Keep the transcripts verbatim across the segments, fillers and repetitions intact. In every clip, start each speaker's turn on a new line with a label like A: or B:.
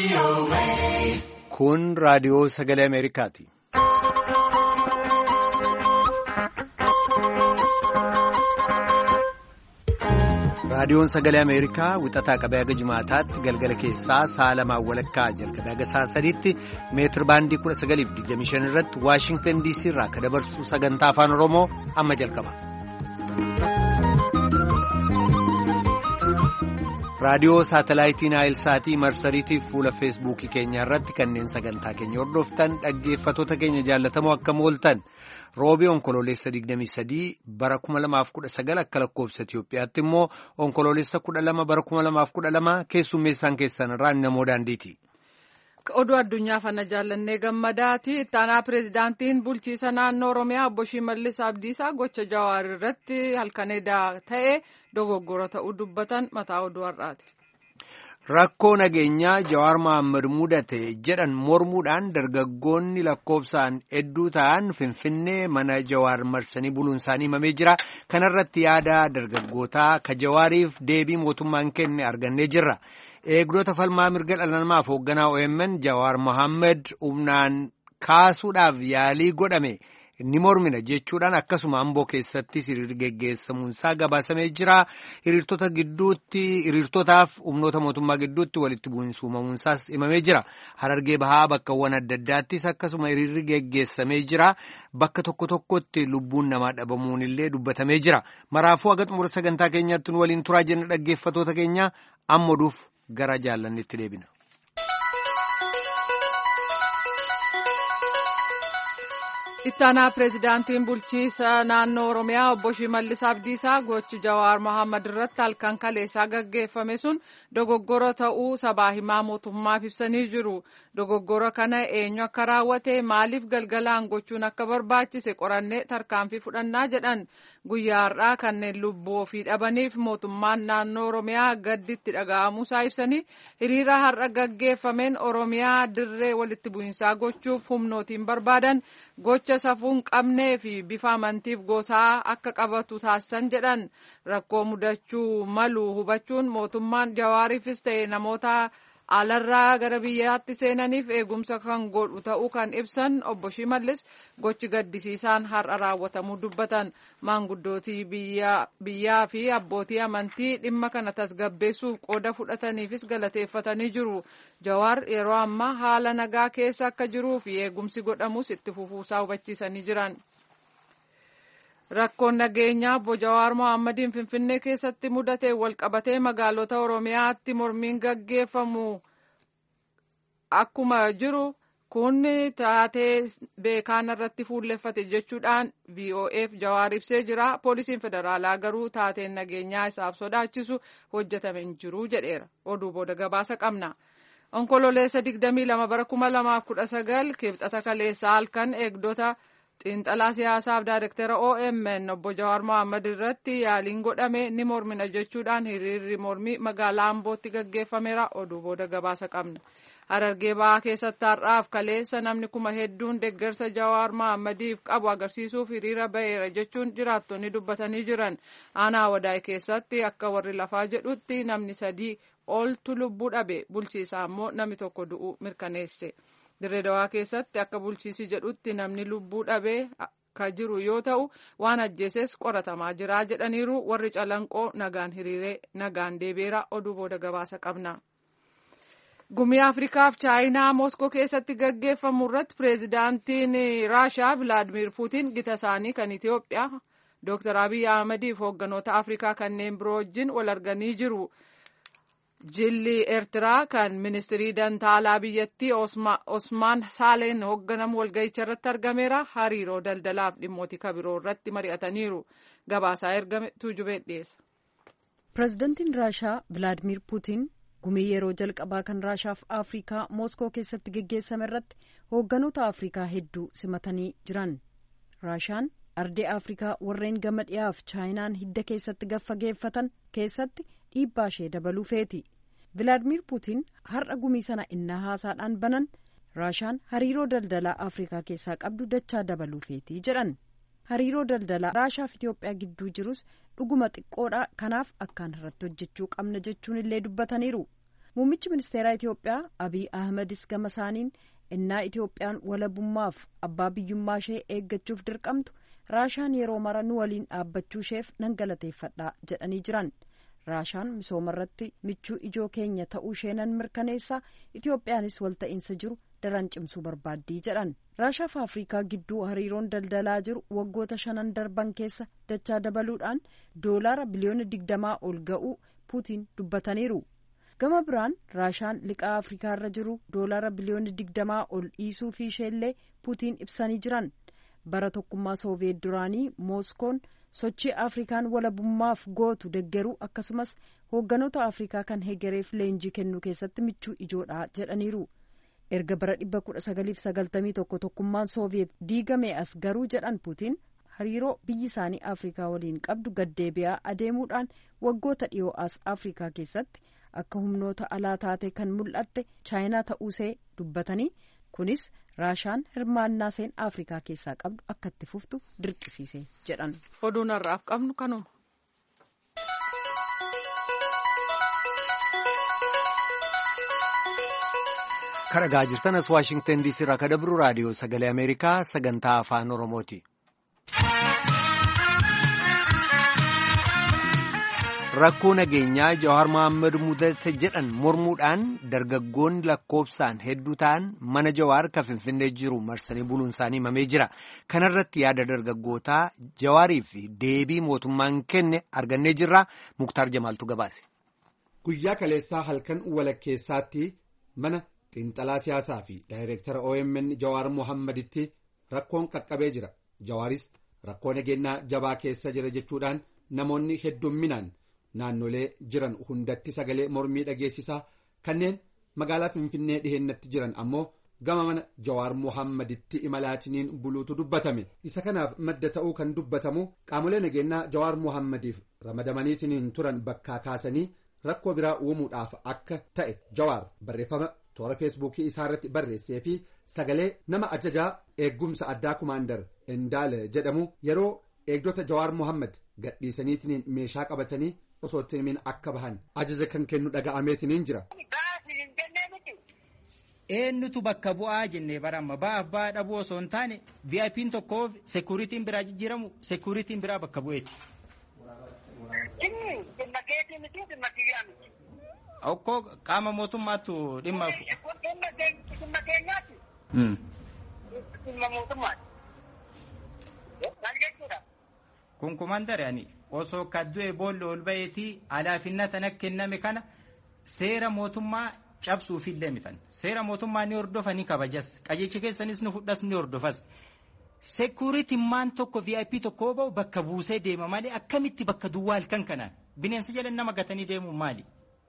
A: Kun raadiyoo sagalee Ameerikaati. Raadiyoon sagalee Ameerikaa wixataa qabee haga jimaataatti galgala keessaa sa'a lamaan walakkaa jalqabee haga sa'a sadiitti meetir baandii kudha sagaliif digdamii shan irratti Waashingtan D C irraa akka dabarsu sagantaa afaan Oromoo amma jalqaba. Raadiyoo saatalaayitii Naayilsaatii marsariitii fuula feesbuukii keenya irratti kanneen sagantaa keenya hordoftan dhaggeeffatoota keenya jaallatamoo akkam ooltan. Roobii onkoloolessa digdamii sadii bara kuma lamaaf kudha sagal akka lakkoofsa Itiyoophiyaatti immoo onkoloolessa kudha lama bara kuma lamaaf kudha lama keessummeessaan keessan irraa namoo daandiiti.
B: Oduu addunyaa fana jaallannee gammadaati. Ittaanaa pireezidaantiin bulchiisa naannoo Oromiyaa obbo Shimallis Abdiisaa gocha Jawaar irratti halkaneedaa ta'e dogoggora ta'uu dubbatan mataa oduu har'aati.
A: Rakkoo nageenyaa Jawaar Mohaammed mudate jedhan mormuudhaan dargaggoonni lakkoofsaan hedduu ta'an Finfinnee mana Jawaar marsanii buluun isaanii himamee jira. Kanarratti yaada dargaggootaa ka Jawaariif deebii mootummaan kenne argannee jirra. Eegdota falmaa mirga dhala namaaf hoogganaa O M N Jawaar Mohaammed humnaan kaasuudhaaf yaalii godhame ni mormina jechuudhaan akkasuma Amboo keessatti hiriirri geggeessamuunsaa gabaasamee jira. Hiriirtota gidduutti hiriirtotaaf humnoota mootummaa gidduutti walitti bu'iinsa uumamuunsaas himamee jira. Harargee bahaa bakkawwan adda addaattis akkasuma hiriirri geggeessamee jira. Bakka tokko tokkotti lubbuun namaa dhabamuun illee dubbatamee jira. Maraafuu haga xumura sagantaa keenyaatti nu waliin turaa jenna dhaggeeffatoota keenya ammaduuf gara jaallannitti deebina.
B: Ittaanaa pireezidaantiin bulchiisa naannoo Oromiyaa obbo Shimallis Abdiisaa gochi Jawaar Mohaammed irratti halkan kaleessaa gaggeeffame sun dogoggora ta'uu sabaa himaa mootummaaf ibsanii jiru. Dogoggora kana eenyu akka raawwate maaliif galgalaan gochuun akka barbaachise qorannee tarkaanfii fudhannaa jedhan. Guyyaa har'aa kanneen lubbuu ofii dhabaniif mootummaan naannoo Oromiyaa gadditti dhaga'amuusaa ibsanii hiriira har'a gaggeeffameen Oromiyaa dirree walitti bu'iinsaa gochuuf humnootiin barbaadan gocha safuun qabnee fi bifa amantiif gosaa akka qabatu taasisan jedhan. Rakkoo mudachuu malu hubachuun mootummaan Jawaariifis ta'e namoota alarraa gara biyyaatti seenaniif eegumsa kan godhu ta'uu kan ibsan obbo Shimallis gochi gaddisiisaan har'a raawwatamuu dubbatan. Maanguddootii biyyaa fi abbootii amantii dhimma kana tasgabbeessuuf qooda fudhataniifis galateeffatanii jiru. Jawaar yeroo ammaa haala nagaa keessa akka jiruu fi eegumsi godhamus itti fufuusaa hubachiisanii jiran. Rakkoon nageenyaa obbo Jawaar Mohaammadin Finfinnee keessatti mudate walqabatee magaalota Oromiyaatti mormiin gaggeeffamu akkuma jiru kun taatee beekaan irratti fuulleffate jechuudhaan V O F Jawaar ibsee jira. Poolisiin federaalaa garuu taateen nageenyaa isaaf sodaachisu hojjetame hin jiru jedheera. Oduu booda gabaasa qabna. Onkololeessa digdamii lama bara kuma lamaaf kudha sagal kibxata kaleessaa halkan eegdota xiinxalaa siyaasaaf daayirektara O M N obbo Jawaar Mohaammed irratti yaaliin godhame ni mormina jechuudhaan hiriirri mormii magaalaa Ambootti gaggeeffameera. Oduu booda gabaasa qabna. Harargee bahaa keessatti har'aaf kaleessa namni kuma hedduun deeggarsa Jawaar Mohammediif qabu agarsiisuuf hiriira baheera jechuun jiraattonni dubbatanii jiran. Aanaa Wadaay keessatti akka warri lafaa jedhutti namni sadii oltu lubbuu dhabe, bulchiisaa immoo namni tokko du'uu mirkaneesse. Dirree Dawaa keessatti akka bulchiisi jedhutti namni lubbuu dhabee ka jiru yoo ta'u waan ajjeeses qoratamaa jira jedhaniiru. Warri calanqoo nagaan hiriiree nagaan deebiira. Oduu booda gabaasa qabna. Gumii Afrikaaf Chaayinaa Mooskoo keessatti gaggeeffamu irratti pireezidaantiin Raashaa Vilaadimir Puutiin gita isaanii kan Itiyoophiyaa Dooktar Abiy Ahmediif hoogganoota Afrikaa kanneen biroo wajjin wal arganii jiru. Jilli Eertiraa kan ministirii dantaalaa biyyattii Osmaan Saaleen hoogganamu walga'icha irratti argameera. Hariiroo daldalaaf dhimmoota kabiroo irratti mari'ataniiru. Gabaasaa ergame tuujubee dhiyeessa.
C: Pireezidantiin Raashaa Vilaadimir Puutiin gumii yeroo jalqabaa kan Raashaaf Afrikaa Mooskoo keessatti geggeessame irratti hoogganoota Afrikaa hedduu simatanii jiran. Raashaan ardee Afrikaa warreen gama dhiyaaf Chaayinaan hidda keessatti gaffageeffatan keessatti dhiibbaa ishee dabaluu feeti. Vilaadimir Puutiin har'a gumii sana innaa haasaadhaan banan Raashaan hariiroo daldalaa Afrikaa keessaa qabdu dachaa dabaluu feetii jedhan. Hariiroo daldalaa Raashaaf Itiyoophiyaa gidduu jirus dhuguma xiqqoodha, kanaaf akkaan irratti hojjechuu qabna jechuun illee dubbataniiru. Muummichi ministeeraa Itoophiyaa Abiy Ahmedis gama isaaniin innaa Itoophiyaan walabummaaf abbaa biyyummaa ishee eeggachuuf dirqamtu Raashaan yeroo mara nu waliin dhaabbachuu isheef nan galateeffadha jedhanii jiran. Raashaan misooma irratti michuu ijoo keenya ta'uu ishee nan mirkaneessa, Itoophiyaanis walta'iinsa jiru daran cimsuu barbaaddii jedhan. Raashaa fi Afrikaa gidduu hariiroon daldalaa jiru waggoota shanan darban keessa dachaa dabaluudhaan doolaara biliyoona digdamaa ol ga'uu Puutiin dubbataniiru. Gama biraan Raashaan liqaa Afrikaa irra jiru doolaara biliyoona digdamaa ol dhiisuu fi isheellee Puutiin ibsanii jiran. Bara tokkummaa Sooviyeet duraanii Mooskoon sochii Afrikaan walabummaaf gootu deggeruu akkasumas hoogganoota Afrikaa kan hegereef leenjii kennuu keessatti michuu ijoodha jedhaniiru. Erga bara dhibba kudha sagaliif sagaltamii tokko tokkummaan Sooviyeet diigame as garuu jedhan Puutiin hariiroo biyyi isaanii Afrikaa waliin qabdu gaddeebi'aa adeemuudhaan waggoota dhiyoo as Afrikaa keessatti akka humnoota alaa taate kan mul'atte Chaayinaa ta'uusee dubbatanii kunis Raashaan hirmaannaa seen Afrikaa keessaa qabdu akka itti fuftu dirqisiise jedhan.
B: Oduun har'aaf qabnu kanuma.
A: Kan dhagaa jirtan as Waashingtan D C irraa kan dabru raadiyoo sagalee Ameerikaa sagantaa afaan Oromooti. Rakkoo nageenyaa Jawaar Mohaammed mudate jedhan mormuudhaan dargaggoonni lakkoofsaan hedduu ta'an mana Jawaar kan Finfinnee jiru marsanii buluun isaanii himamee jira. Kana irratti yaada dargaggootaa Jawaarii fi deebii mootummaan kenne argannee jirra. Muktaar Jamaaltu gabaase.
D: Guyyaa kaleessaa halkan walakkeessaatti mana xiinxalaa siyaasaa fi daayireektara O M N Jawaar Mohammeditti rakkoon qaqqabee jira. Jawaaris rakkoo nageenyaa jabaa keessa jira jechuudhaan namoonni heddumminaan naannolee jiran hundatti sagalee mormii dhageessisaa kanneen magaalaa Finfinnee dhihennatti jiran ammoo gama mana Jawaar Mohammeditti imalaatiniin buluutu dubbatame. Isa kanaaf madda ta'uu kan dubbatamu qaamolee nageenyaa Jawaar Mohammediif ramadamaniitiniin turan bakkaa kaasanii rakkoo biraa uumuudhaaf akka ta'e Jawaar barreeffama toora feesbuukii isaa irratti barreessee fi sagalee nama ajajaa eeggumsa addaa kumaandar Endaale jedhamu yeroo eegdota Jawaar Mohammed gadhiisaniitiniin meeshaa qabatanii osoo ittiin akka bahan ajaja kan kennu dhaga'ameetiniin jira.
E: Eenyutu bakka bu'aa jennee baramma ba'aaf ba'aa dhabuu osoo hin taane V I P'n tokkoof sekuriitiin biraa jijjiiramu sekuriitiin biraa bakka bu'eeti. Okkoo qaama mootummaatu dhimma. Kun kumaandare ani osoo kaddu'e boolla ol ba'eetii alaafinna tan akka kenname kana seera mootummaa cabsuuf illee mitan seera mootummaa ni hordofa ni kabajas qajeelchi keessanis ni fudhas ni hordofas sekuriitiin maan tokko V I P tokkoo ba'u bakka buusee deema malee akkamitti bakka duwwaa halkan kanaan bineensa jedhan nama gatanii deemuun maali?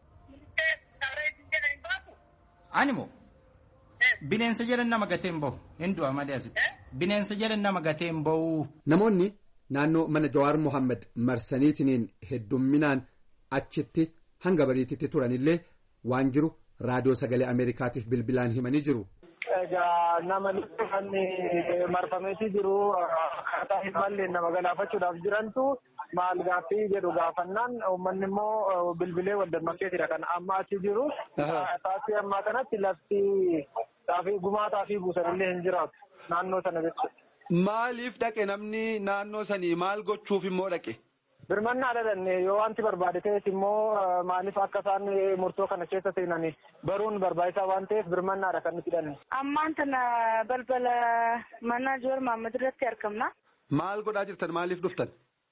E: Animo bineensa jedhan nama gateen bahu hin du'a malee asitti bineensa jedhan nama gateen bahu.
D: Namoonni naannoo mana Jawaar Mohammed marsaniitiniin heddumminaan achitti hanga bariititti turanillee waan jiru raadiyoo sagalee Ameerikaatiif bilbilaan himanii jiru.
F: Egaa nama kan marfameetii jiru akkaataa hin malleen nama galaafachuudhaaf jirantu maal gaaffii jedhu gaafannaan uummanni immoo bilbilee wal dammaqeetidha kan amma achi jiru. Taasii ammaa kanatti lafti xaafii gumaa xaafii buusanillee hin jiraatu naannoo sana jechuudha.
G: Maaliif dhaqe namni naannoo sanii maal gochuuf immoo dhaqe?
F: Birmannaa dhalanne yoo wanti barbaade ta'es immoo maaliif akka isaan murtoo kana keessa seenan baruun barbaachisaa waan ta'eef birmannaadha kan nuti hidhanne.
H: Ammaan tana balbala mana Jawaar Mohammed irratti argamna.
G: Maal godhaa jirtan maaliif dhuftan?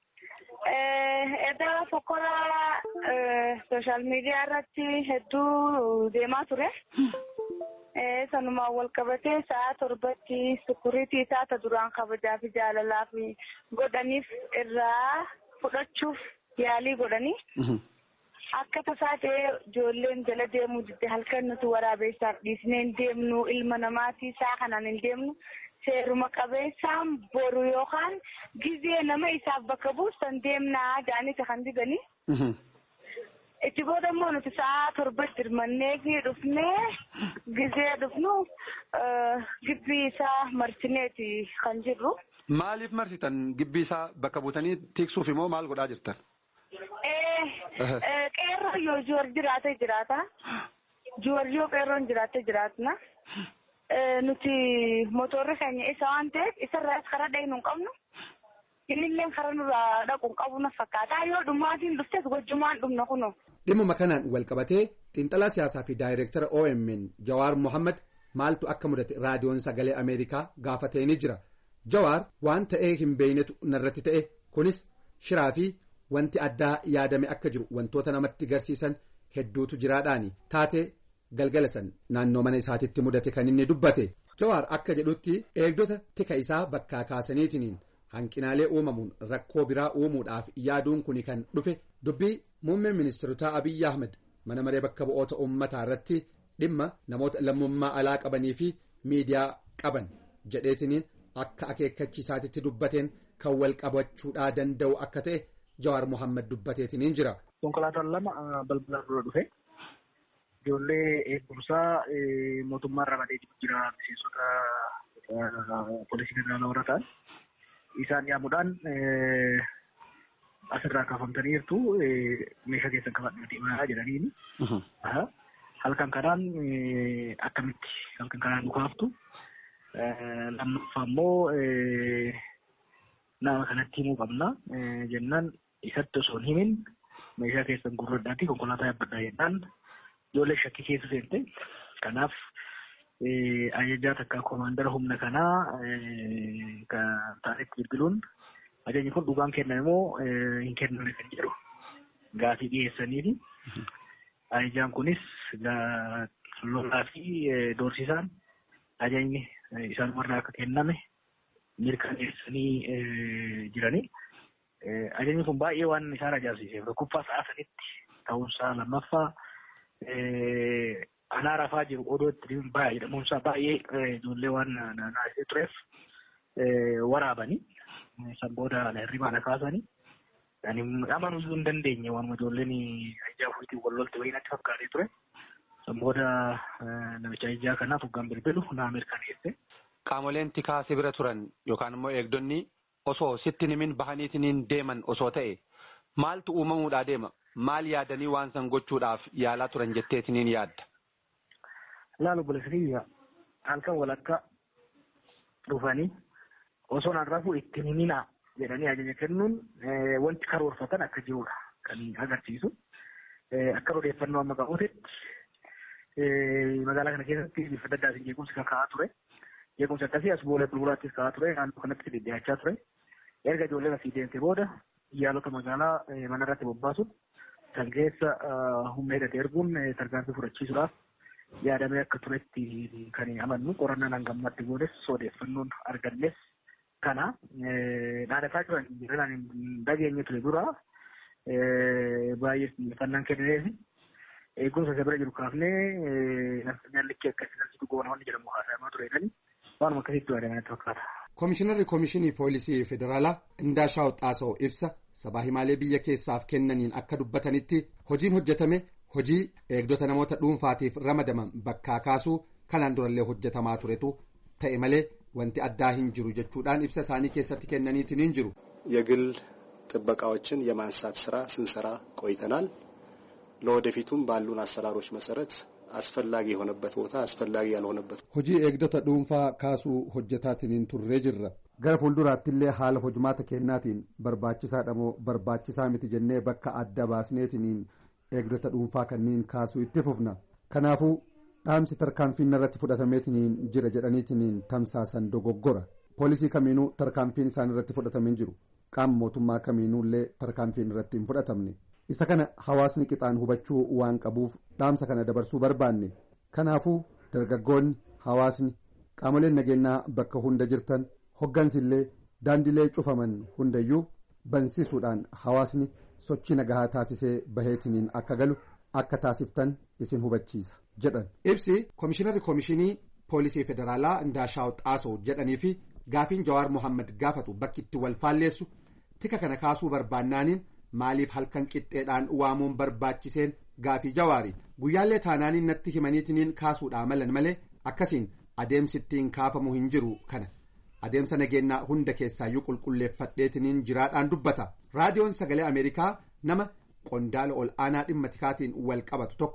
H: Edda fokkoraa sooshaal miidiyaa irratti hedduu deemaa ture. Sanumaan wal qabatee sa'a torbatti sekuriitii taata duraan kabajaa fi jaalalaa fi godhaniif irraa fudhachuuf yaalii godhanii akka tasaa ta'ee ijoolleen jala deemuu didde halkan nuti waraabeessaaf dhiisnee hin deemnu ilma namaatii isaa kanaan hin deemnu seeruma qabeessaan boru yookaan gizee nama isaaf bakka buusan deemnaa jaanita kan didanii. Itti booda immoo nuti sa'a torbatti hirmannee fi dhufnee gizee dhufnu gibbii isaa marsineeti kan jirru.
G: Maaliif marsitan gibbii isaa bakka buutanii tiksuuf immoo maal godhaa jirtan?
H: Qeerroo yoo joor jiraata jiraata. Jiwarjoo qeerroon jiraattee jiraatna. Nuti motorri keenya isa waan ta'eef isarraas karaa dhaqnu hin qabnu. Innillee karaa nurraa dhaqu hin qabu na fakkaata. Yoo dhumaatiin dhuftes wajjumaan dhumna kunuun.
D: Dhimma kanaan wal qabatee xiinxalaa siyaasaa fi daayireektara O M N Jawaar Mohaammed maaltu akka mudate raadiyoon sagalee Ameerikaa gaafatee ni jira. Jawaar waan ta'ee hin beeynetu narratti ta'e kunis shiraa fi wanti addaa yaadame akka jiru wantoota namatti garsiisan hedduutu jiraadhaani taatee galgala san naannoo mana isaatitti mudate kan inni dubbate. Jawaar akka jedhutti eegdota tika isaa bakkaa kaasaniitiin hanqinaalee uumamuun rakkoo biraa uumuudhaaf yaaduun kuni kan dhufe dubbii muummeen ministeerotaa Abiyyi Ahmed mana maree bakka bu'oota uummataa irratti dhimma namoota lammummaa alaa qabanii fi miidiyaa qaban jedheetiniin akka akeekkachiisaatitti dubbateen kan wal qabachuudhaa danda'u akka ta'e Jawaar Mohaammed dubbateetiniin jira.
F: Konkolaataan lama balbala dura dhufe ijoollee eegumsaa mootummaa ramadee jira miseensota poolisii federaalaa warra ta'an isaan yaamuudhaan asirraa kaafamtanii jirtu meeshaa keessan qabadhaa deemaa jedhaniini. Halkan kanaan akkamitti halkan kanaan dhukaaftu lammaffaa immoo nama kanatti himuu qabna jennaan isatti osoo hin himin meeshaa keessan gurradhaatti konkolaataa yaabbadhaa jennaan ijoollee shakkii keessa seente. Kanaaf ajajaa takka koomaandara humna kanaa kan taatetti bilbiluun ajajni kun dhugaan kenname moo hin kenname kan jedhu gaafii dhiyeessaniifi. Ajajaan kunis lolaa fi doorsisaan ajajni isaan warra akka kenname mirkaneessanii jiranii. Ajajni kun baay'ee waan isaan ajaa'ibsiiseef rukkuffaa sa'a sanitti ta'uunsaa lammaffaa anaa rafaa jiru odoo itti baay'ee jedhamuunsaa baay'ee ijoollee waan naasisee tureef waraabanii san booda hirribaadha kaasanii. Ani amanuu hin dandeenye waan ijoolleen ajjaa ofiitiin wal lolte wayii natti fakkaatee ture. San booda namicha ajjaa kanaaf hoggaan bilbilu naa mirkaneesse.
I: Qaamoleen tikaa si bira turan yookaan immoo eegdonni osoo sitti himin bahaniitiin deeman osoo ta'e maaltu uumamuudhaa deema? Maal yaadanii waan san gochuudhaaf yaalaa turan jetteetiniin yaadda?
F: Laalu bulesiriyya halkan walakka dhufanii osoo naan rafuu ittiin himinaa jedhanii ajaja kennuun wanti karoorfatan akka jirudha kan agarsiisu. Akka odeeffannoo amma qabuutti magaalaa kana keessatti bifa adda addaatiin jeequmsi kan ka'aa ture. Jeequmsi akkasii as boolee bulbulaattis ka'aa ture. Naannoo kanatti dhidhiyaachaa ture. Erga ijoolleen asii deemte booda yaalota magaalaa mana irratti bobbaasuun kan keessa humna hidhate erguun tarkaanfii fudhachiisuudhaaf yaadamee akka turetti kan amannu qorannaan hangammatti goones odeeffannoon argannes kana dhaadhataa jiran jiran dhageenye ture dura baay'ee xiyyeeffannaan kennineef eegumsa isa bira jiru kaafnee nyaallichi akkasii kan goona wanni jedhamu haasamaa tureedhani waanuma akkasitti yaadamee natti fakkaata.
D: Komishinarri Komishinii Poolisii Federaalaa Indaashaw Xaasoo ibsa sabaa himaalee biyya keessaaf kennaniin akka dubbatanitti hojiin hojjetame hojii eegdota namoota dhuunfaatiif ramadaman bakkaa kaasuu kanaan durallee hojjetamaa turetu ta'e malee wanti addaa hin jiru jechuudhaan ibsa isaanii keessatti kennaniitiin hin jiru.
J: የግል ጥበቃዎችን የማንሳት ስራ ስንሰራ ቆይተናል። ለወደፊቱም ባሉን አሰራሮች መሰረት አስፈላጊ የሆነበት ቦታ አስፈላጊ ያልሆነበት
D: hojii eegdota dhuunfaa kaasuu hojjetaatiin turree jirra. Gara fuulduraattillee haala hojmaata kennaatiin barbaachisaadha moo barbaachisaa miti jennee bakka adda baasneetiin eegdota dhuunfaa kanneen kaasuu itti fufna. Kanaafuu dhaamsi tarkaanfiin irratti fudhatameetiin jira jedhaniitiin tamsaasan dogoggora. Poolisii kamiinuu tarkaanfiin isaan irratti fudhatameen jiru. Qaama mootummaa kamiinuullee tarkaanfiin irratti hin fudhatamne. Isa kana hawaasni qixaan hubachuu waan qabuuf dhaamsa kana dabarsuu barbaanne. Kanaafuu dargaggoonni hawaasni qaamoleen nageenyaa bakka hunda jirtan hoggansillee daandilee cufaman hundayyuu bansiisuudhaan hawaasni sochii nagahaa taasisee baheetiniin akka galu akka taasiftan isin hubachiisa jedhan. Ibsi Komishinarri Komishinii Poolisii Federaalaa Indaashaw Xaasoo jedhanii fi gaafiin Jawaar Mohaammed gaafatu bakki itti wal faalleessu tika kana kaasuu barbaannaaniin maaliif halkan qixxeedhaan waamuun barbaachiseen gaafii Jawaari guyyaallee taanaaniin natti himaniitiin kaasuudhaa malan malee akkasiin adeemsittiin kaafamu hin jiru kana adeemsa nageenyaa hunda keessaayyuu qulqulleeffadheetiniin jiraadhaan dubbata. Raadiyoon Sagalee Ameerikaa nama qondaala ol aanaa dhimma tikaatiin wal qabatu tokko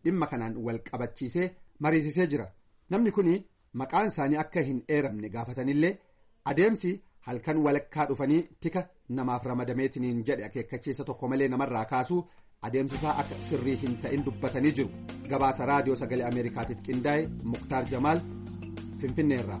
D: dhimma kanaan wal qabachiisee mariisisee jira. Namni kun maqaan isaanii akka hin eeramne gaafatanillee adeemsi halkan walakkaa dhufanii tika namaaf ramadameetiniin jedhe akeekkachiisa tokko malee namarraa kaasuu adeemsisaa akka sirrii hin ta'in dubbatanii jiru. Gabaasa raadiyoo sagalee Ameerikaatiif qindaa'e Muktaar Jamaal Finfinneerraa.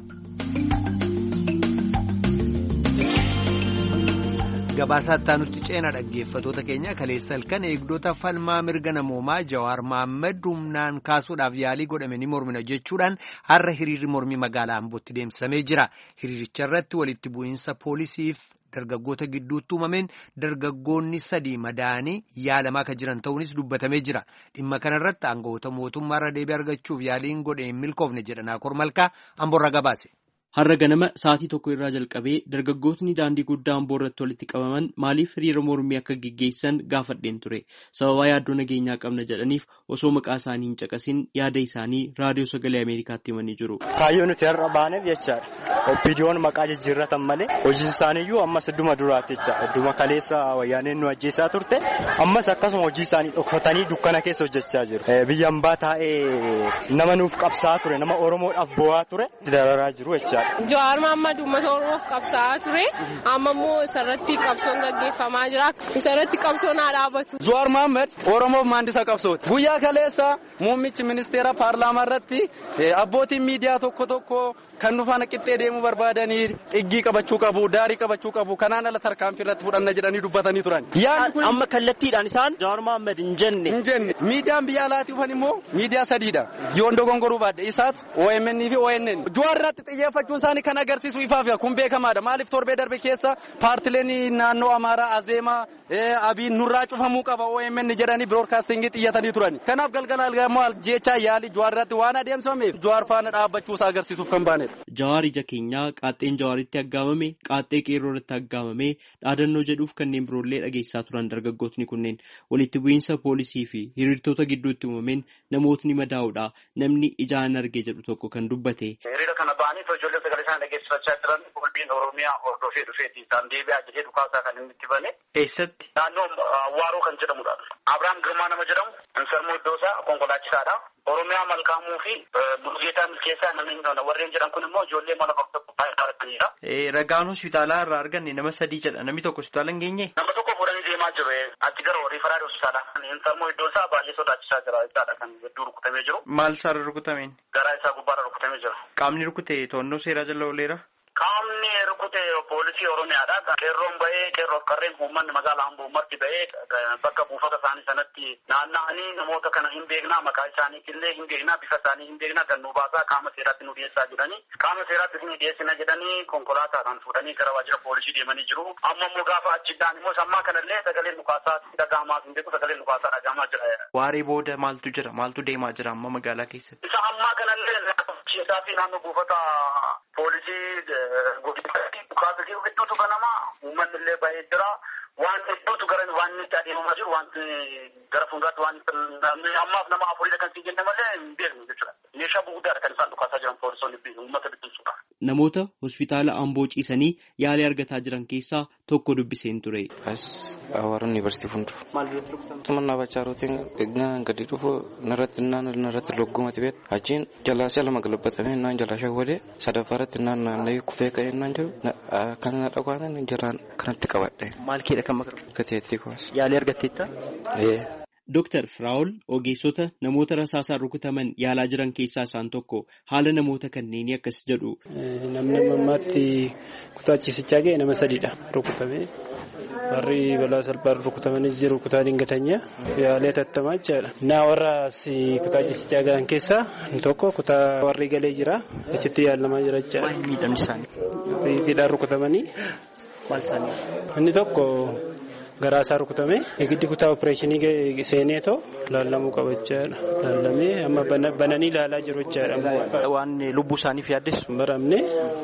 A: Gabaasaa itti ceenaa dhaggeeffatoota keenya kaleessa halkan eegdota falmaa mirga namoomaa Jawaar Mohaammed humnaan kaasuudhaaf yaalii godhame ni mormina jechuudhaan har'a hiriirri mormii magaalaa Ambootti deemsifamee jira. Hiriiricha irratti walitti bu'iinsa poolisiif dargaggoota gidduutti uumameen dargaggoonni sadii madaa'anii yaalamaa akka jiran ta'uunis dubbatamee jira. Dhimma kanarratti aangawoota mootummaarra deebii argachuuf yaaliin godhe hin milkoofne jedhan Akoor Malkaa Amboorraa gabaase.
K: Har'a ganama sa'aatii tokko irraa jalqabee dargaggootni daandii guddaa Amboo irratti walitti qabaman maaliif hiriira mormii akka gaggeessan gaafadheen ture. Sababaa yaaddoo nageenyaa qabna jedhaniif osoo maqaa isaanii hin caqasin yaada isaanii raadiyoo sagalee Ameerikaatti himanii jiru.
L: Kaayyoo nuti har'a baaneef jechaadha. Opiidiyoon maqaa jijjiirratan malee hojii isaaniiyyuu ammas idduma duraatti jecha idduma kaleessa wayyaaneen nu ajjeesaa turte ammas akkasuma hojii isaanii dhokfatanii dukkana keessa hojjechaa jiru. Biyya hambaa taa'ee nama nuuf qabsaa ture nama Oromoodhaaf bo'aa ture dararaa jiru jechaadha.
M: Jawaar Mohaammed uummata Oromoof qabsaa'aa ture amma immoo isarratti qabsoon gaggeeffamaa jira isarratti qabsoon haa dhaabatu.
G: Jawaar Mohaammed Oromoof maandisa qabsooti. Guyyaa kaleessa muummichi ministeera paarlaamaa irratti abbootiin miidiyaa tokko tokko kan nu faana qixxee deemuu barbaadanii dhiggii qabachuu qabu daarii qabachuu qabu kanaan ala tarkaanfii irratti fudhanna jedhanii dubbatanii turan.
L: Amma kallattiidhaan isaan Jawaar Mohaammed hin jenne.
G: Hin jenne miidiyaan biyya alaatii dhufan immoo miidiyaa sadiidha yoon dogongoruu baadhe isaas O M N fi O N N. Jawaar irratti xiyyeeffachuun isaanii kan agarsiisu ifaaf kun beekamaadha. Maaliif torbee darbe keessa paartileen naannoo Amaaraa Azeemaa Abiin nurraa cufamuu qaba O M N jedhanii biroodkaastingii xiyyatanii turan. Kanaaf galgala algamoo jechaa yaalii Jawaar irratti waan adeemsifameef Jawaar faana dhaabbachuu isaa agarsiisuuf kan baanedha.
K: Jawaar ija keenyaa qaaxxeen Jawaaritti aggaamame qaaxxee qeerroo irratti aggaamame dhaadannoo jedhuuf kanneen biroollee dhageessaa turan dargaggootni kunneen walitti bu'iinsa poolisii fi hiriirtota gidduutti uumameen namootni madaa'uudha namni ijaan argee jedhu tokko kan dubbate.
N: Hiriira kana ba'anii ijoollee sagalee isaan dhageessifachaa jiran qulbiin Oromiyaa hordofee dhufeeti isaan deebi'aa jedhee dhukaasaa kan inni itti bane.
K: Eessatti?
N: Naannoo Waaroo kan jedhamudha. Abiraam Girmaa nama jedhamu Insarmoo Iddoosaa konkolaachisaadha. Oromiyaa Malkaamuu fi Bulgeetaa Milkeessaa namni warreen jedhan kun immoo ijoollee mana bakka baay'ee dhaabatanidha.
K: Ragaan hospitaalaa irraa arganne nama sadii jedha namni tokko hospitaala hin geenye.
N: Nama tokko fuudhanii deemaa jiru achi gara riifaraal hospitaalaa. Insarmoo Iddoosaa baay'ee sodaachisaa jira jechaadha kan hedduu rukutamee jiru.
K: Maal isaarra rukutameen?
N: Garaa isaa gubbaarra rukutamee jira.
K: Qaamni rukute to'annoo seeraa jala ooleera?
N: Qaamni rukute poolisii Oromiyaadha. Qeerroon bahee qeerroof qarreen uummanni magaalaa Amboo marti bahee bakka buufata isaanii sanatti naanna'anii namoota kana hin beeknaa maqaa isaaniitillee hin beeknaa bifa isaanii hin beeknaa kan nu baasaa qaama seeraatti nu dhiyeessaa jedhanii qaama seeraatti nu dhiyeessina jedhanii konkolaataadhaan fuudhanii gara waajjira poolisii deemanii jiru. Amma immoo gaafa achiidhaan immoo sammaa kanallee sagaleen dhukaasaa dhaga'amaa hin beeku sagaleen dhukaasaa dhaga'amaa jira.
K: Waaree booda maaltu jira maaltu deemaa jira amma magaalaa keessatti?
N: Isa ammaa kanallee isaa fi naannoo buufata poolisii godinatti dhukaasii hedduutu banama uummanni illee baay'ee jira waan hedduutu gara waan itti adeemamaa jiru waan gara fuulduraatti waan ammaaf nama afurii kan siin jenne malee hin beeknu jechuudha. Meeshaa gurguddaadha kan isaan dhukaasaa jiran poolisoonni uummata bittinsuudha.
K: Namoota hospitaala Amboo ciisanii yaalii argataa jiran keessaa tokko dubbiseen ture.
O: As Awwaara Yuunivarsiitii Funduu.
K: Maal duratti rukutamte?
O: Tumannaa bachaa rootiin eegnaan gadi dhufu narratti naan narratti loggumati beet achiin jalaasee lama galabbatamee naan jalaa shawwadee sadaffaarratti naan naanna'ee kufee ka'ee naan jiru kan na dhagwaatan jalaan kanatti qabadhe.
K: Maal keedha kan maqaa?
O: Gateettii kuwas.
K: Yaalii argatteetta?
O: Ee.
K: Dooktar Firaa'ol ogeessota namoota rasaasaan rukutaman yaalaa jiran keessaa isaan tokko haala namoota kanneenii akkas jedhu.
P: Namni ammaatti kutaa ciisichaa ga'e nama sadiidha rukutame. Warri balaa salphaan rukutamanis jiru kutaa dingatanya yaalee tattamaa jechaadha. Naa warra kutaa ciisichaa ga'an keessaa tokko kutaa warri galee jira achitti yaalamaa jira jechaadha.
K: Maal miidhamni isaanii?
P: Riiqiidhaan rukutamanii.
K: Maal isaanii?
P: Inni tokko garaa isaa rukutame giddi kutaa opereeshinii seenee too laallamuu qaba jechaadha. Laallamee amma bananii ilaalaa jiru jechaadha.
K: Waan lubbuu isaaniif yaaddeessu?
P: Hin baramne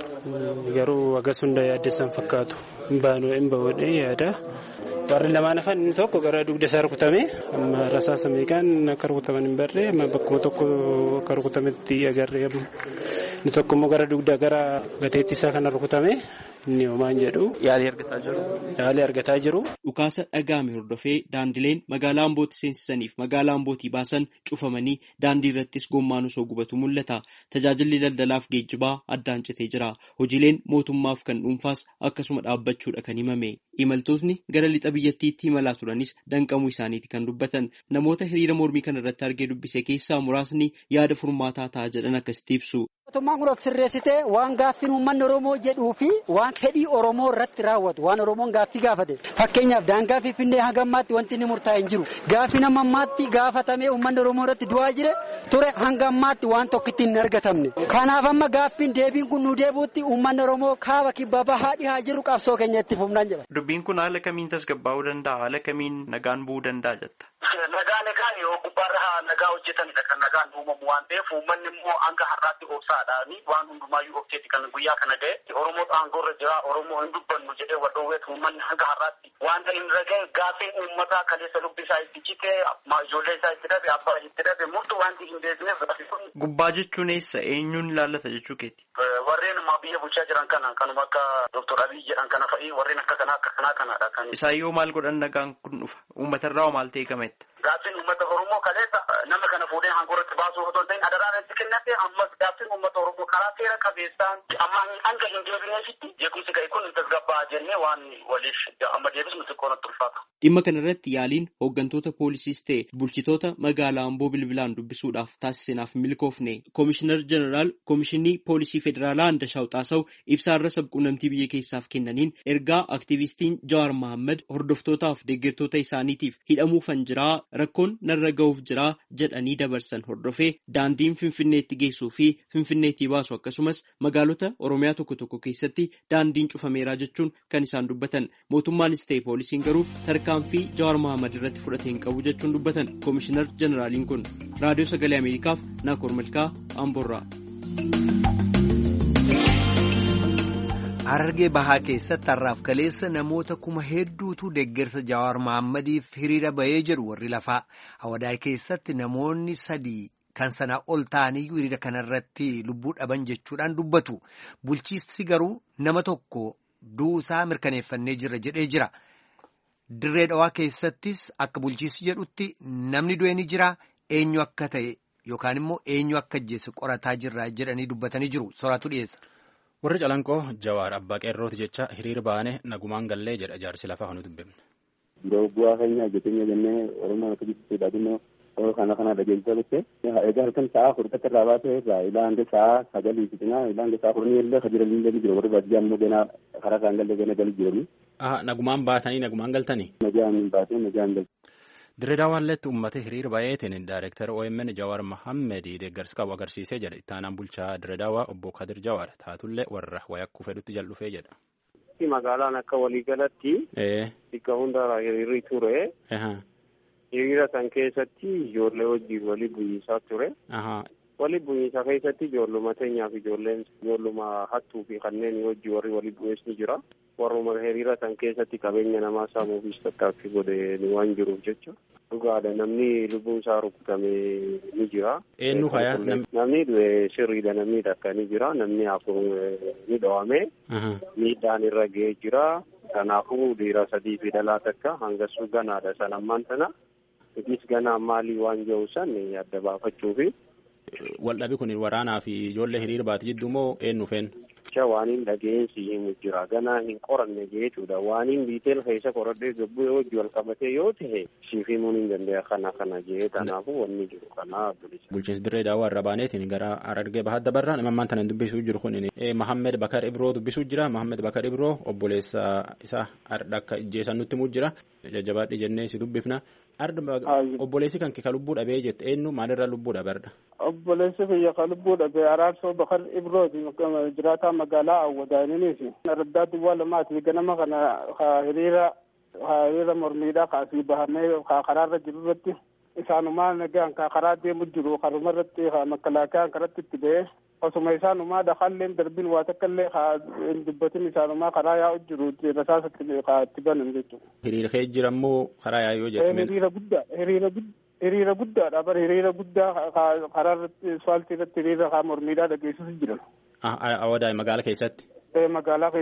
P: garuu akkas hunda yaaddeessan fakkaatu. Hin baanuu hin bahuudhee yaada. Warri lamaan hafan inni tokko gara dugda isaa rukutame amma rasaasa meeqaan akka rukutaman hin barree amma bakkuma tokko akka rukutametti agarree inni tokko immoo gara dugda gara gateettii isaa kana rukutame inni homaan jedhu
K: yaalii argataa jiru.
P: Yaalii argataa jiru.
K: Dhukaasa dhaga'ame hordofee daandileen magaalaa Ambootti seensisaniif magaalaa Ambootii baasan cufamanii daandii irrattis gommaan osoo gubatu mul'ata. Tajaajilli daldalaaf geejjibaa addaan citee jira. Hojiileen mootummaaf kan dhuunfaas akkasuma dhaabbachuudha kan himame. Imaltootni gara lixa biyyattiitti imalaa turanis danqamuu isaaniiti kan dubbatan. Namoota hiriira mormii kana irratti argee dubbise keessaa muraasni yaada furmaataa ta'a jedhan akkasitti ibsu.
Q: Mootummaan kun of sirreessitee waan gaaffiin uummanni Oromoo jedhuu fi waan fedhii Oromoo irratti raawwatu waan Oromoon gaaffii gaafate fakkeenyaaf daangaa Finfinnee hanga ammaatti wanti inni murtaa'e hin jiru. Gaaffiin amma ammaatti gaafatamee uummanni Oromoo irratti du'aa jire ture hanga ammaatti waan tokkitti hin argatamne. Kanaaf amma gaaffiin deebiin kun nu deebuutti uummanni Oromoo kaaba kibbaa bahaa dhihaa jiru qabsoo keenya itti fufnaan jedha.
K: Dubbiin kun haala kamiin tasgabbaa'uu danda'a? Haala kamiin nagaan bu'uu danda'a jetta?
N: Nagaa nagaan yoo gubbaarraa nagaa hojjetanidha kan nagaan uumamu waan ta'eef uummanni immoo hanga har'aatti obsaadhaani waan hundumaayyuu obseeti kan guyyaa kana ga'e Oromoo aangorra jira Oromoo hin dubbannu jedhee wal dhoowweetu uummanni hanga har'aatti wanta hin raga'e gaaffiin uummataa kaleessa lubbi isaa itti cite ijoollee isaa itti dhabe abbaa itti dhabe murtu wanti hin beekneef.
K: Gubbaa jechuun eessa eenyuun ilaallata jechuu keeti?
N: Warreen biyya bulchaa jiran kana kanuma akka Doktor Abiy jedhan kana fa'i warreen akka kanaa akka kanaa kanaadha kan.
K: Isaan yoo maal godhan nagaan kun dhufa uummatarraa maal ta'e kametta?
N: Gaaffiin uummata Oromoo kaleessa nama kana fuudhee aangorratti baasuu otoo hin ta'in adaraan itti kennate ammas gaaffiin uummata Oromoo karaa seera qabeessaan amma hanga hin deebineefitti jeequmsi ga'e kun tasgabbaa jennee waan waliif amma deebisnu xiqqoo natti ulfaata.
K: Dhimma kana irratti yaaliin hooggantoota poolisiis ta'e bulchitoota magaalaa Amboo bilbilaan dubbisuudhaaf taasisneef milkoofne. Koomishinar Jeneraal Koomishinii Poolisii Federaalaa Andashaw Xaasaw ibsaarra sabquunnamtii biyya keessaaf kennaniin ergaa aktiivistiin Jawaar Mohaammed hordoftootaaf deeggartoota isaaniitiif hidhamuufan jiraa rakkoon narra ga'uuf jiraa jedhanii dabarsan hordofee daandiin Finfinneetti geessuu fi Finfinneetti baasu akkasumas magaalota Oromiyaa tokko tokko keessatti daandiin cufameeraa jechuun kan isaan dubbatan. Mootummaanis ta'e poolisiin garuu tarkaanfii Jawaar Mohaammed irratti fudhatee hin qabu jechuun dubbatan. Koomishinar Jeneraaliin kun Raadiyoo Sagalee Ameerikaaf Naakoor Malkaa Amboorraa.
A: Harargee bahaa keessatti har'aaf kaleessa namoota kuma hedduutu deeggarsa Jawaar Mohammediif hiriira bahee jedhu warri lafaa. Hawadaay keessatti namoonni sadii kan sanaa ol ta'aniyyuu hiriira kanarratti lubbuu dhaban jechuudhaan dubbatu. Bulchiinsi garuu nama tokko duusaa mirkaneeffannee jirra jedhee jira. Dirree dhawaa keessattis akka bulchiinsi jedhutti namni du'e ni jira. Eenyu akka ta'e yookaan immoo eenyu akka ajjeese qorataa jirra jedhanii dubbatanii jiru. Soraatu dhiyeessa.
R: Warri calanqoo Jawaar abbaa qeerrooti jecha hiriira baane nagumaan gallee jedha jaarsi lafaa kanu dubbifne.
S: Yeroo bu'aa keenya hojjetenya jennee Oromoo turistii dhaadhino kana kana dhageessisaa turte. Egaa halkan sa'a furkatti irraa baasee irraa ilaa hanga sa'a sagalii fixinaa ilaa hanga sa'a kurnii illee hajira illee ni jiru warri baadiyyaa immoo ganaa karaa isaan galee gana galii jiranii.
R: Nagumaan baatanii nagumaan galtanii?
S: Nagaan baatee nagaan galtanii.
R: Dirree Dawaaleetti uummata hiriira baay'eetiin Daayireektar O M N Jawaar Mohaammed deeggarsa qabu agarsiisee jedha. Ittaanaan bulchaa Dirree Dawaa obbo Kadir Jawaar taatullee warra wayakkuu fedhutti jal'ufee jedha.
T: Magaalaan akka waliigalatti bakka hundaa hiriirri ture. Hiriira san keessatti ijoollee wajjin walii bu'iinsaa ture. Walii bu'iinsaa keessatti ijoolluma teenyaa fi ijoolleen ijoolluma hattuu fi kanneen wajjin warri walii bu'ees ni jira. Warruma hiriira san keessatti qabeenya namaa saamuufis tattaaffii godhe waan jiruuf jecha dhugaadha namni lubbuun isaa rukutame ni jira.
R: Eenyu faya?
T: Namni sirriidha namni takka ni jira namni afur ni dhawame miidhaan irra ga'ee jira. Kanaafuu dhiira sadii fi dhalaa takka hangasuu ganaadha san ammaan sana itis ganaa maalii waan jiru san adda baafachuufi.
R: Waldhabi kun waraanaa fi ijoollee hiriira baate jidduu moo eenyu feen?
T: Waaniin dhageensi himu jira ganaa hin qoranne jechuudha waaniin biiteel keessa qoradhee gabbuu yoo wal qabatee yoo ta'e siif himuun hin danda'a kana kana jee kanaafuu wanni jiru kana bilisa.
R: Bulchiinsi Dirree Dawaa irra baaneetiin gara Harargee bahaa dabarraa namammaan tanan dubbisuu jiru kun Mohaammed Bakar Ibroo dubbisuu jira. Mohaammed Bakar Ibroo obboleessa isaa har'a akka ijjeessan nutti himuu jira. Jajjabaadhi jennee si dubbifna. Obboleessi kan kee lubbuu dhabee jette eenyu maalirraa lubbuu dhabarda?
U: Obboleessi kiyya kan lubbuu dhabee Araarsoo Bakar Ibrooti jiraataa magaalaa Awwadaaniiniiti. Raddaa duwwaa lamaati ganama kana hiriira hiriira mormiidhaa kaasii bahamee karaarra jiru irratti isaanumaa nagaan karaa deemu jiru karuma irratti makalaakaan karatti itti ba'ee osuma isaanumaa dhaqaalleen darbin waa takka illee hin dubbatin isaanumaa karaa yaa'u jiru rasaasa itti banan jechuudha.
R: Hiriira kee jirammoo karaa yaa'uu jettu?
U: Hiriira guddaa hiriira guddaa. Hiriira guddaadha bara hiriira guddaa karaa irratti asfaaltii irratti hiriira mormiidhaa dhageessisu jiran.
R: Awwadaay magaalaa keessatti?
U: Magaalaa keessatti.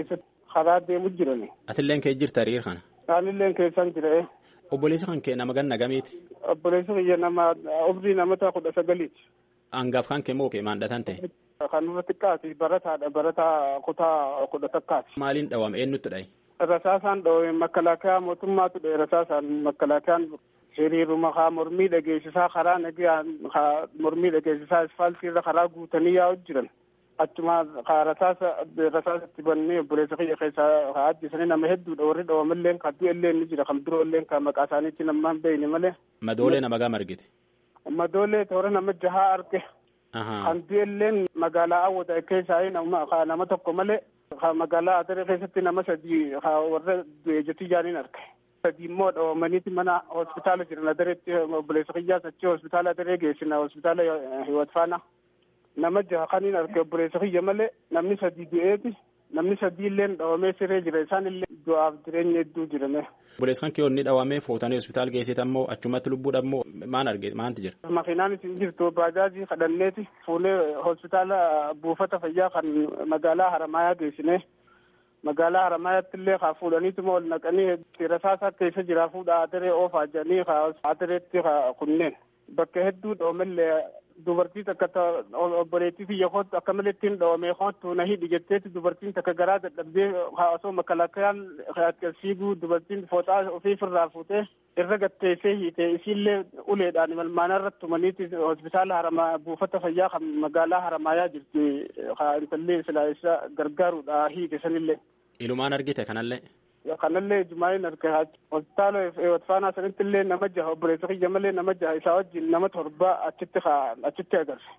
U: karaa deemu jirani.
R: Atilleen kee jirta hiriira kana?
U: Anilleen keessan jira.
R: Obboleessi kan kee nama ganna gamiiti?
U: Obboleessi kiyya nama umrii namoota kudha sagaliiti.
R: Hangaaf kan kee moo kee maandhatan ta'e?
U: Kan irra xiqqaati barataadha barataa kutaa kudha takkaati.
R: Maaliin dhawame eenyutti dhaye?
U: Rasaasaan dhawame makalaakaa mootummaatu dhaye rasaasaan makalaakaan hiriiruma haa mormii dhageessisaa karaa nagaan haa mormii dhageessisaa asfaaltiirra karaa guutanii yaa'u jiran. Achuma haa rasaasa rasaasatti bannee obboleessa kiyya keessaa haa ajjeesanii nama hedduudha warri dhawamalleen kan du'ellee ni jira kan biroolleen kan maqaa isaaniitti nama hin beekne malee.
R: Madoolee nama gama argite?
U: Madoolee toora nama jahaa arge. Kan du'elleen magaalaa Awwada keessaa nama nama tokko malee magaalaa Adaree keessatti nama sadii warra du'e jetti jaaniin arge. Sadii immoo dhawamaniiti mana hospitaala jiran Adareetti obboleessa kiyyaas achi hospitaala Adaree geessina hospitaala Hiwat Faanaa. Nama jaha kaniin arge obboleessa kiyya malee namni sadii du'eeti namni sadii illee dhawamee siree jira isaan illee du'aaf jireenya hedduu jirame.
R: Obboleessa kan kiyoonni dhawamee fuutanii hospitaala geessite ammoo achumatti lubbuudha ammoo maan arge maanti jira?
U: Makiinaan isin jirtu baajaajii kadhanneeti fuunee hospitaala buufata fayyaa kan magaalaa Haramaayaa geessine magaalaa Haramaayaatti illee haa fuudhaniituma ol naqanii rasaasaa keessa jira fuudha Adaree oofaa jedhanii haa Adareetti haa kunneen bakka hedduu dhawamellee. Dubartii takka obboleettii kiyya kootu akka malee ittiin dhawamee kootu na hidhi jetteetti dubartiin takka garaa dadhabdee osoo makalaakayaan fiiguu dubartiin fooxaa ofiifirraa fuutee irra gatteessee hiite isiillee uleedhaan malmaana irratti tumaniiti hospitaala Haramaa buufata fayyaa kan magaalaa Haramaayaa jirti haa intallee silaa isa gargaaruudha hiike sanillee.
R: Ilumaan argite kanallee?
U: Kanallee Jumaayeen arge hospitaala Hiwat Faanaa sanitti illee nama jaha obboleessa kiyya malee nama jaha isaa wajjin nama torba achitti achitti agarse.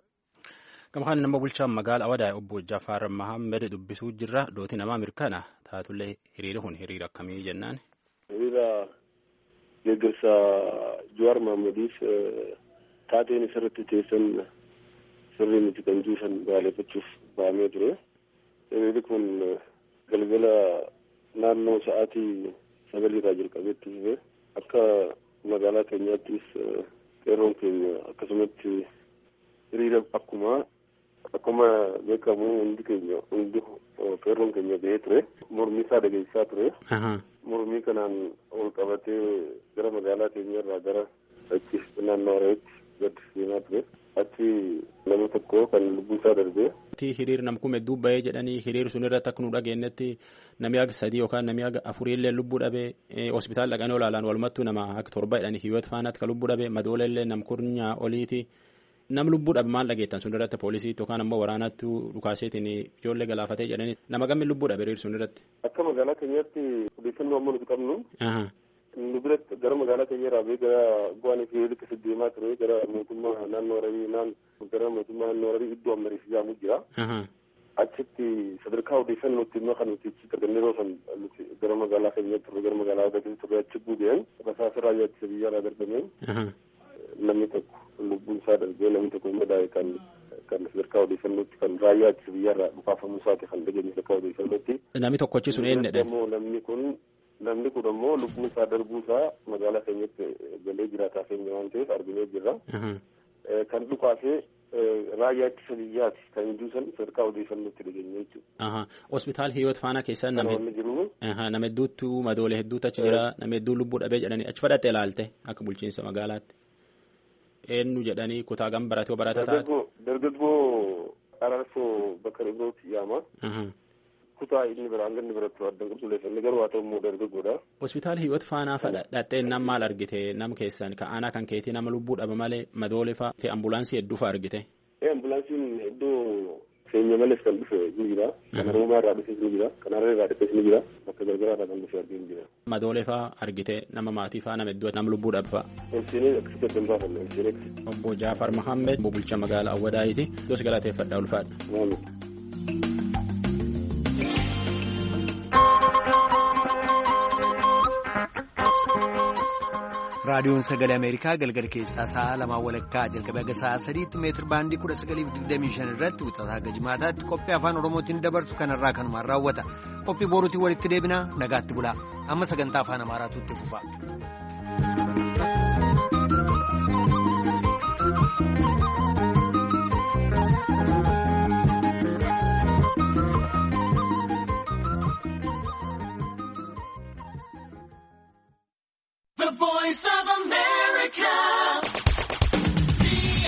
R: Gama kana nama bulchaan magaalaa Awadaa obbo Jaafar Mahammed dubbisuu jirra dooti namaa mirkana taatullee hiriira kun hiriira akkamii jennaan?
C: Hiriira deeggarsa Jawaar Mahammediif taateen isarratti teessan sirrii miti kan juusan baaleeffachuuf bahamee ture. Hiriirri kun galgala naannoo sa'aatii sagalirraa jalqabeetti dhufe akka magaalaa keenyaattis qeerroon keenya akkasumatti hiriira akkuma akkuma beekamu hundi keenya hundi qeerroon keenya bahee ture mormii isaa dhageessisaa ture mormii kanaan ol qabatee gara magaalaa keenyarraa gara achi naannoo Harareetti gad deemaa ture achi nama tokko kan lubbuun isaa darbee.
R: Hiriir nam kume hedduu bahee jedhanii hiriir sun irratti akka nu dhageenyetti namni haga sadii yookaan namni haga afurii illee lubbuu dhabee hospitaala dhaqanii olaalaan walumattuu nama haga torba jedhanii Hiwat Faanaatti kan lubbuu dhabee madoola illee nam kurnyaa oliiti nam lubbuu dhabe maal dhageettan sun irratti poolisiitti yookaan ammoo waraanaatti dhukaaseetiin ijoollee galaafatee jedhanii nama gammi lubbuu dhabe hiriir sun irratti.
C: Akka magaalaa keenyaatti odeeffannoo ammoo nuti qabnu. Nu biratti gara magaalaa keenyarraa bee gara bu'aan hiriirri keessa deemaa ture gara mootummaa naannoo Hararii naan gara mootummaa naannoo Hararii iddoo ammarii ijaamu jira. Achitti sadarkaa odeeffannootti immoo kan nuti achi argannee yeroo san gara magaalaa keenyatti turre gara magaalaa Hararii turre achi bu'een rasaasa raayyaa ittisa biyyaarraa darbameen namni tokko lubbuun isaa darbee namni tokko immoo daa'e kan kan sadarkaa odeeffannootti kan raayyaa ittisa biyyaarraa dhukaafamuu isaati kan dhageenye sadarkaa odeeffannootti.
R: Namni tokkochi sun eenyudha?
C: Namni kun namni kun ammoo lubbuun isaa darbuu isaa magaalaa keenyatti galee jiraataa keenya waan ta'eef arginee jirra. Kan dhukaasee raayyaa ittisa biyyaati kan juusan sadarkaa odeeffannootti dhageenye jechuudha.
R: Hospitaala Hiwat Faanaa keessa nama hedduutu madoolee hedduutu achi jira nama hedduu lubbuu dhabee jedhanii achi fudhattee ilaalte akka bulchiinsa magaalaatti. Eenyu jedhanii kutaa gam baratee barataa taate.
C: Dargaggoo Araarsoo Bakar Ibrooti yaama. Kutaa inni biraan ganni biratti addan qulqulleessanne garuu haa ta'u immoo dargaggoodha.
R: Hospitaala Hiwat Faanaa fadha dhattee nam maal argite nam keessan ka aanaa kan keetii nama lubbuu dhaba malee madoolee fa'a ta'e ambulaansii hedduu fa'a argite.
C: Ambulaansiin iddoo keenya malees kan dhufe ni jira. Kan Oromaa irraa dhufes ni jira. Kan Hararee irraa dhufes ni jira. Bakka gargaraa irraa kan dhufe argee ni jira.
R: Madoolee fa'a argite nama maatii fa'a nama hedduu nama lubbuu dhaba fa'a.
C: Olseenee akkasitti addan baafanne olseenee.
R: Obbo Jaafar Mahammed obbo bulchaa magaalaa Awwadaayiiti. Dos galateeffadhaa ulfaadha.
A: raadiyoon sagalee ameerikaa galgala keessaa sa'a lamaa walakkaa jalqabee haga sa'a sadiitti meetir baandii kudha sagalii fi digdamii shan irratti wixataa haga jimaataatti qophii afaan oromootiin dabarsu kanarraa kanumaan raawwata qophii boruutiin walitti deebinaa nagaatti bulaa amma sagantaa afaan amaaraatu itti fufa.